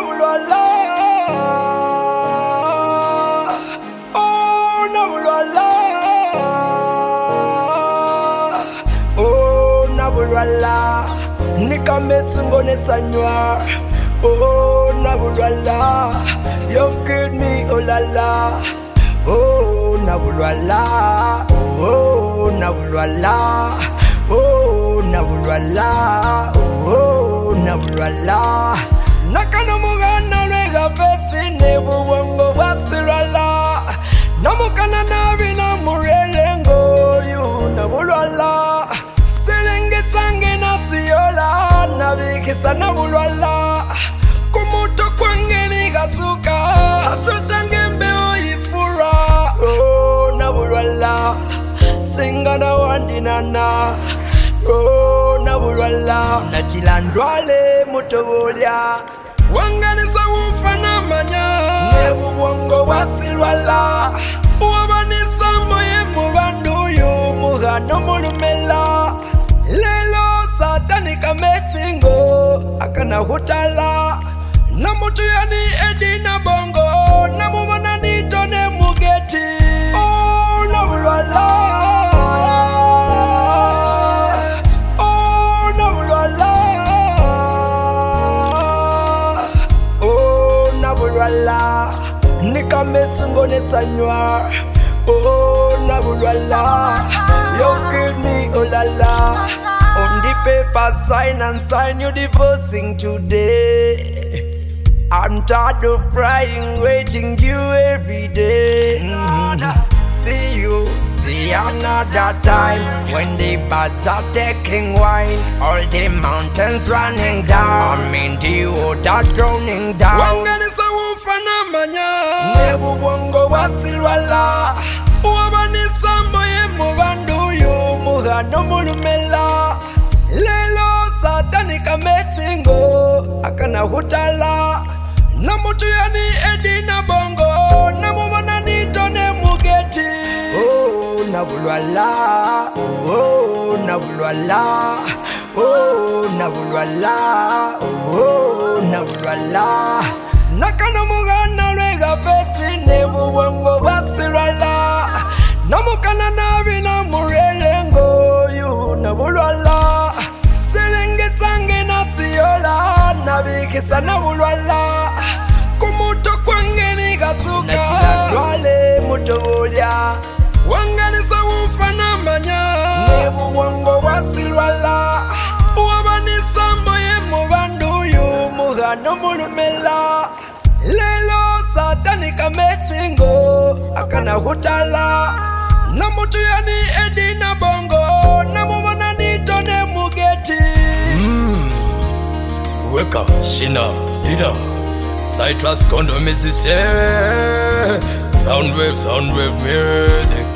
nabulwala. Oh, nabulwala. Oh, nabulwala. Nikametsu ngone sanywa. Oh, nabulwala. You've killed me, oh la la. Oh, nabulwala. Oh, nabulwala. Oh, nabulwala. Oh, nabulwala. Nakana mugana rega pesi nebu wango wasilwala. Namukana nabi na murelengo yu nabulwala. Selenge tange natiola nabikisa nabulwala. Kumuto kwangeni gazuka asutange mbeo ifura. Oh, nabulwala. Singana wandinana. Oh, nabulwala. Nachilandwale mutobolya. Wanganisa ufana manya. Nebu wango wasilwala. Uwabanisa moye mubanduyu. Mugano mulumela. Lelo satani kametsingo. Akana hutala. Namutu yani edina bongo. Namumana nitone mugeti. Oh, nabulwala. Oh, nabulwala. Oh, nabulwala. Nikametsu ngone sanywa. Oh, nabulwala. You killed me, oh la la. On the paper sign you divorcing today. I'm tired of crying, waiting you every day. See another time when the birds are taking wine, all the mountains running down. I'm in the water drowning down. Wanganisa ufana manya. Nebu wango wasilwala. Uwabanisa moye mubanduyu. Mugano mulumela. Lelo satani kametsingo. Akana hutala. Namutu yani edina bongo. Namumana nitone mugeti. Oh, nabulwala. Oh, nabulwala. Oh, nabulwala. Oh, nabulwala. Nakana mugana rega pesi nebu wango wasilwala. Namukana nabi na murelengo yu nabulwala. Selenge tange natiola nabikisa nabulwala. Kumuto kwangeni gazuka nachilandwale mutobolya. Wanganisa ufana manya. Nebu wango wasilwala. Uwabanisa moye mubanduyu. Mugano mulumela. Lelo satani kametsingo. Akana hutala. Namutu yani edina bongo. Namumana nitone mugeti. Weka, Shina, Lida, Citrus Condom is Soundwave music.